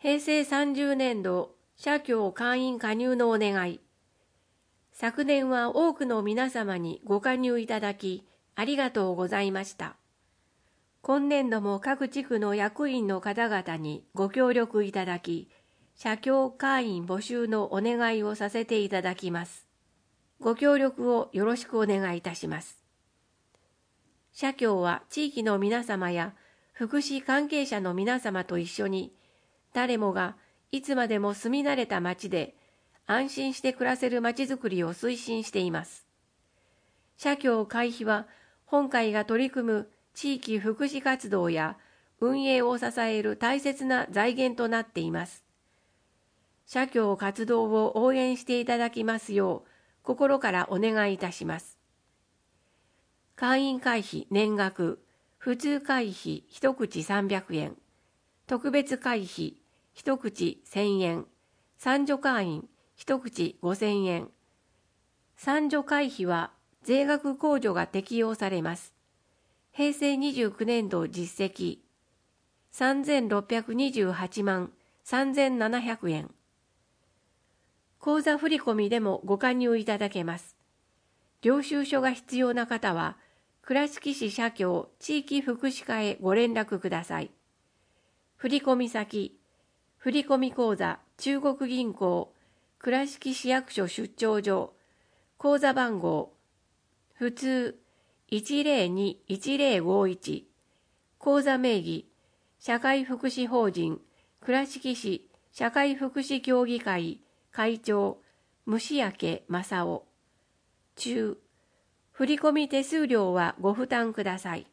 平成30年度社協会員加入のお願い。昨年は多くの皆様にご加入いただきありがとうございました。今年度も各地区の役員の方々にご協力いただき、社協会員募集のお願いをさせていただきます。ご協力をよろしくお願いいたします。社協は地域の皆様や福祉関係者の皆様と一緒に、誰もがいつまでも住み慣れた町で安心して暮らせる町づくりを推進しています。社協会費は本会が取り組む地域福祉活動や運営を支える大切な財源となっています。社協活動を応援していただきますよう心からお願いいたします。会員会費年額、普通会費一口300円、特別会費一口1000円、参助会員一口5000円。参助会費は税額控除が適用されます。平成29年度実績3628万3700円。口座振込でもご加入いただけます。領収書が必要な方は、倉敷市社協地域福祉課へご連絡ください。振込先、振込口座中国銀行倉敷市役所出張所、口座番号、普通1021051、口座名義、社会福祉法人倉敷市社会福祉協議会会長、虫焼正夫。中、振込手数料はご負担ください。